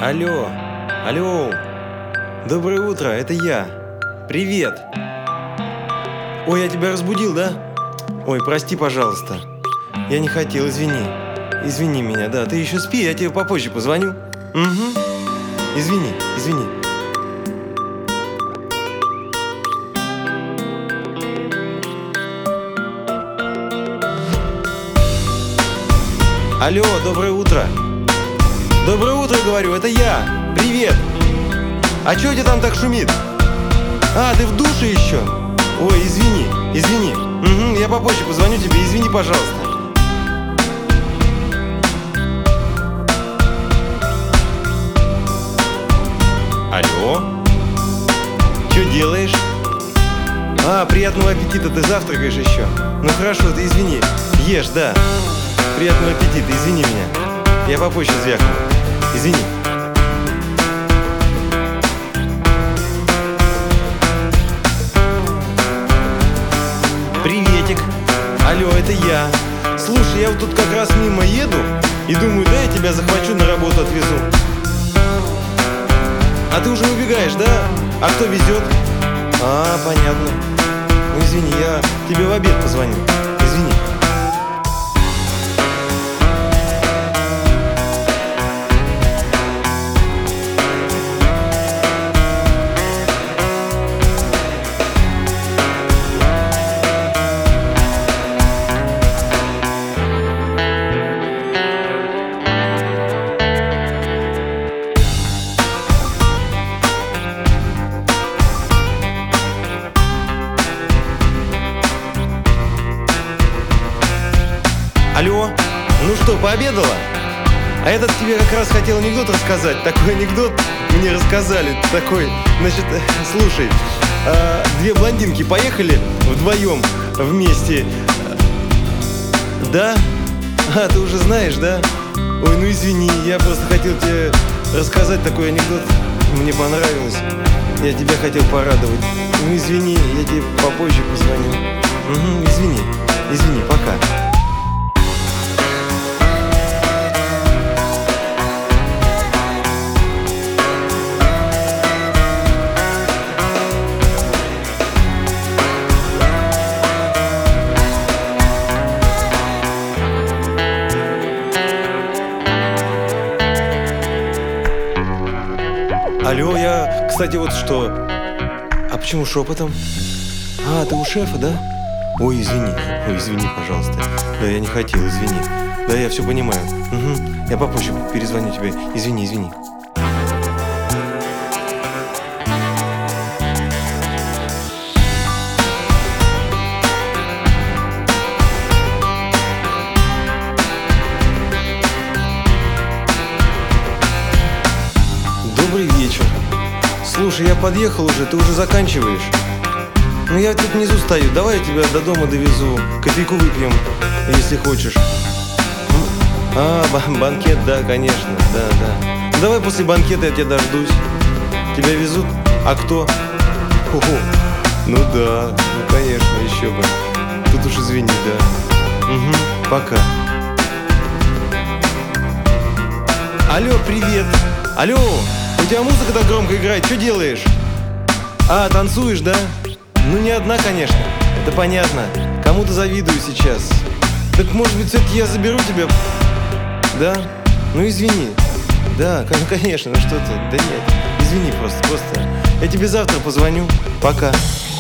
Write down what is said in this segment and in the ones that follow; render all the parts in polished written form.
Алло, алло, доброе утро, это я. Привет. Ой, я тебя разбудил, да? Ой, прости, пожалуйста. Я не хотел, извини. Извини меня, да. Ты еще спи, я тебе попозже позвоню. Угу. Извини, извини. Алло, доброе утро. Доброе утро, говорю, это я. Привет. А чё у тебя там так шумит? А, ты в душе еще? Ой, извини, извини. Угу, я попозже позвоню тебе, извини, пожалуйста. Алло? Чё делаешь? А, приятного аппетита, ты завтракаешь еще? Ну хорошо, ты извини. Ешь, да. Приятного аппетита, извини меня. Я попозже звякну. Извини. Приветик. Алло, это я. Слушай, я вот тут как раз мимо еду и думаю, да, я тебя захвачу, на работу отвезу. А ты уже убегаешь, да? А кто везет? А, понятно. Ну извини, я тебе в обед позвоню. Извини. Алло, ну что, пообедала? А этот тебе как раз хотел анекдот рассказать. Такой анекдот мне рассказали. Такой, значит, слушай, две блондинки поехали вдвоем вместе. Да? А, ты уже знаешь, да? Ой, ну извини, я просто хотел тебе рассказать такой анекдот. Мне понравилось. Я тебя хотел порадовать. Ну извини, я тебе попозже позвоню. Угу, извини, извини, пока. Алло, я, кстати, вот что. А почему шепотом? А, ты у шефа, да? Ой, извини, пожалуйста. Да, я не хотел, извини. Да, я все понимаю. Угу. Я попозже перезвоню тебе. Извини. Добрый вечер. Слушай, я подъехал уже, ты уже заканчиваешь? Ну я тут внизу стою, давай я тебя до дома довезу. Кофейку выпьем, если хочешь. А, банкет, да, конечно, да. Ну, давай после банкета я тебя дождусь. Тебя везут? А кто? Ого. Ну да, ну конечно, еще бы. Тут уж извини, да. Угу, пока. Алло, привет. Алло. У тебя музыка так громко играет, что делаешь? А, танцуешь, да? Ну не одна, конечно, это понятно. Кому-то завидую сейчас. Так может быть все-таки я заберу тебя? Да? Ну извини. Да, конечно, ну что ты? Да нет, извини просто. Я тебе завтра позвоню. Пока.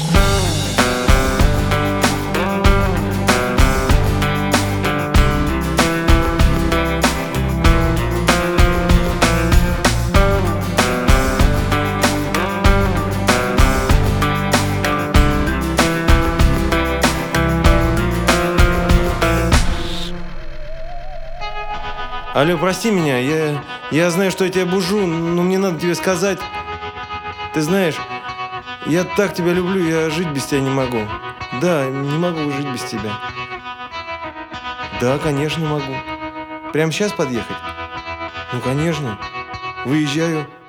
Алло, прости меня, я знаю, что я тебя бужу, но мне надо тебе сказать. Ты знаешь, я так тебя люблю, я жить без тебя не могу. Да, не могу жить без тебя. Да, конечно, могу. Прямо сейчас подъехать? Ну, конечно. Выезжаю.